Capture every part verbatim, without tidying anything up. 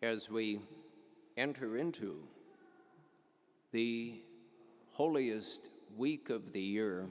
as we enter into the holiest week of the year,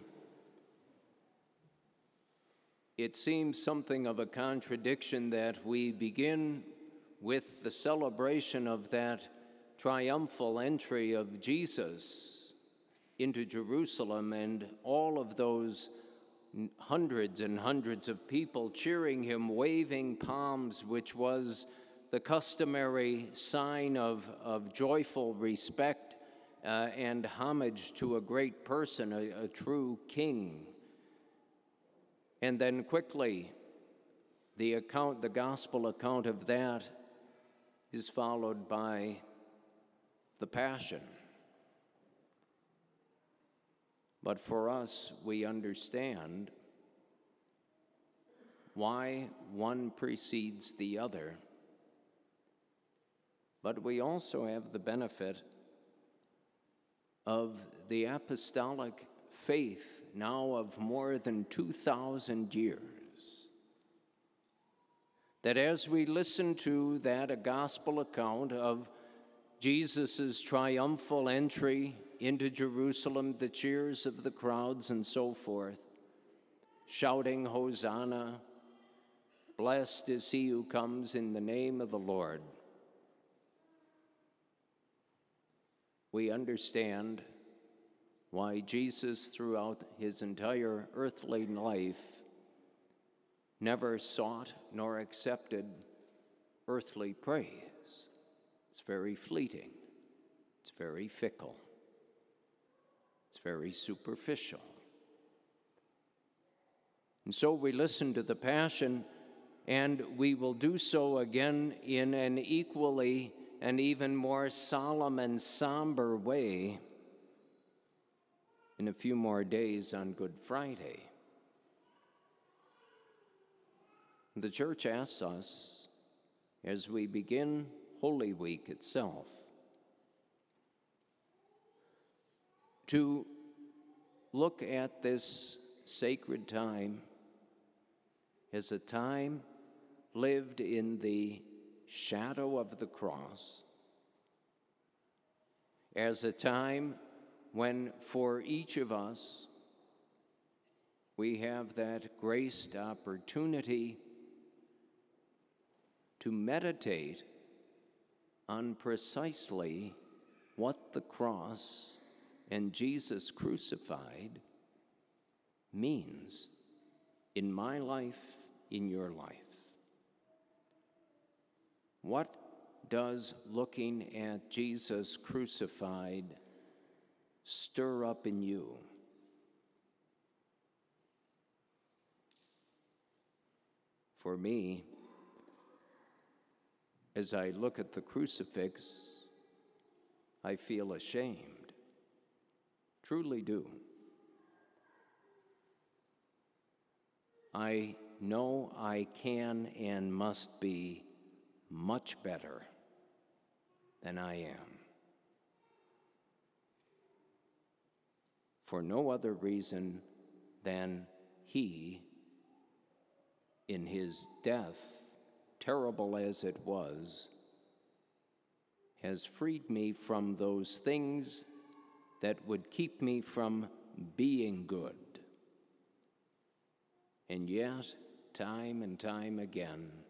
it seems something of a contradiction that we begin with the celebration of that triumphal entry of Jesus into Jerusalem and all of those hundreds and hundreds of people cheering him, waving palms, which was the customary sign of, of joyful respect uh, and homage to a great person, a, a true king. And then quickly, the account, the gospel account of that is followed by the Passion. But for us, we understand why one precedes the other. But we also have the benefit of the apostolic faith now of more than two thousand years. That as we listen to that a gospel account of Jesus' triumphal entry into Jerusalem, the cheers of the crowds and so forth, shouting, Hosanna, blessed is he who comes in the name of the Lord. We understand why Jesus, throughout his entire earthly life, never sought nor accepted earthly praise. It's very fleeting. It's very fickle. It's very superficial. And so we listen to the Passion, and we will do so again in an equally and even more solemn and somber way in a few more days on Good Friday. The Church asks us, as we begin Holy Week itself, to look at this sacred time as a time lived in the shadow of the cross, as a time when for each of us we have that graced opportunity to meditate on precisely what the cross and Jesus crucified means in my life, in your life. What does looking at Jesus crucified stir up in you? For me, as I look at the crucifix, I feel ashamed. Truly do. I know I can and must be much better than I am. For no other reason than he, in his death, terrible as it was, has freed me from those things that would keep me from being good. And yet, time and time again,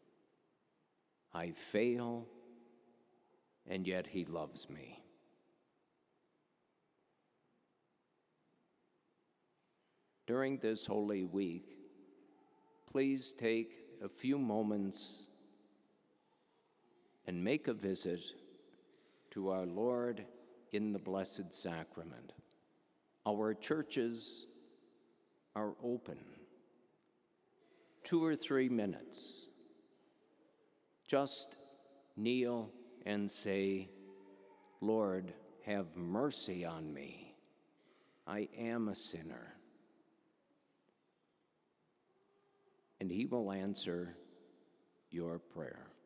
I fail, and yet he loves me. During this Holy Week, please take a few moments and make a visit to our Lord in the Blessed Sacrament. Our churches are open. Two or three minutes. Just kneel and say, Lord, have mercy on me. I am a sinner. And he will answer your prayer.